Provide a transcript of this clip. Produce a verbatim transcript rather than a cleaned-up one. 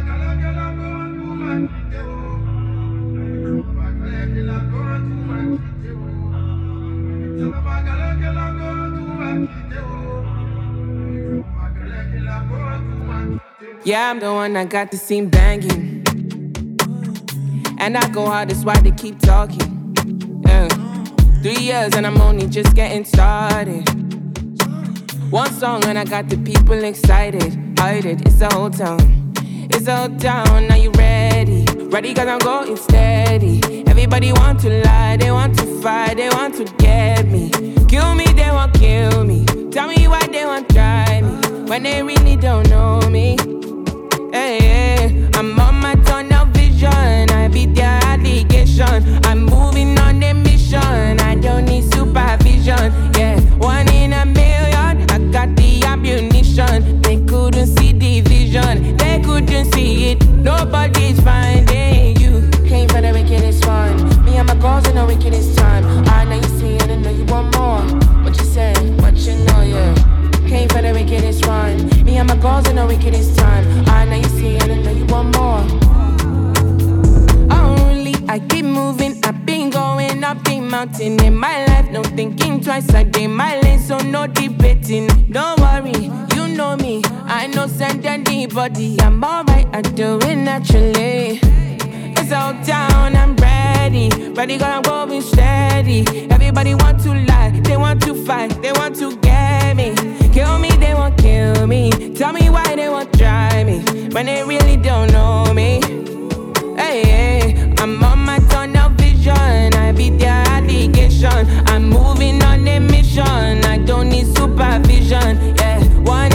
Yeah, I'm the one that got the scene banging. And I go hard, that's why they keep talking. Yeah. Three years and I'm only just getting started. One song and I got the people excited. Hide it, it's the whole town. It's the whole town, are you ready? Ready cause I'm going steady. Everybody want to lie, they want to fight, they want to get me. Kill me, they won't kill me. Tell me why they won't try me when they really don't know me. Hey, hey, I'm on my tunnel vision. I beat their allegation. I'm moving on the mission. I don't need supervision. Yeah, one in a million. I got the ammunition. They couldn't see the vision. They couldn't see it. Nobody's finding you. Came for the wickedest one. Me and my girls in the wickedest time. I know you see it and know you want more. What you say? What you know, yeah. Came for the wickedest one. Me and my girls in the wickedest time. I know you see it and know you want more. Only I keep moving, I've been going up the mountain in my life. No thinking twice, I did my lane, so no debating. Don't worry, you know me. I know send anybody. I'm alright, I do it naturally. It's out town, I'm ready. Ready, cause I'm going steady. Everybody want to lie, they want to fight, they want to get me. Kill me, they won't kill me. Tell me why they won't try me when they really don't know me. Hey, hey, I'm on my tunnel vision. I beat their allegation. I'm moving on a mission. I don't need supervision. Yeah, one